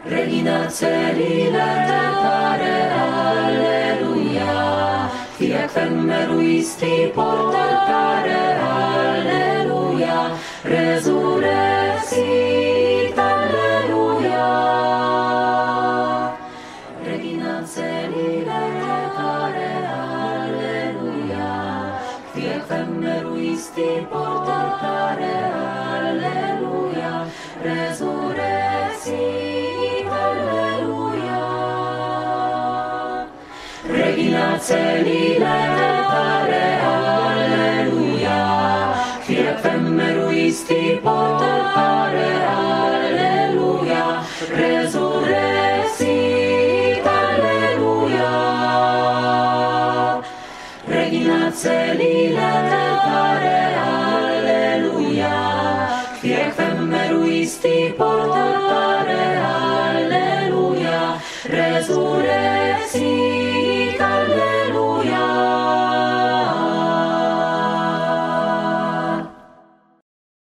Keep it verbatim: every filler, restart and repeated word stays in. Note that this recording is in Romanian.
Regina țările tare, aleluia, fie femeruisti portare, aleluia, resurrecit, aleluia. Regina țările tare, aleluia, fie femeruisti portare, aleluia, resurrecit, aleluia. Regina țările tare, aleluia, fie femeruisti portare, aleluia, resurrecit, aleluia. Regina țările tare, aleluia, fie femeruisti portare, aleluia, resurrecit.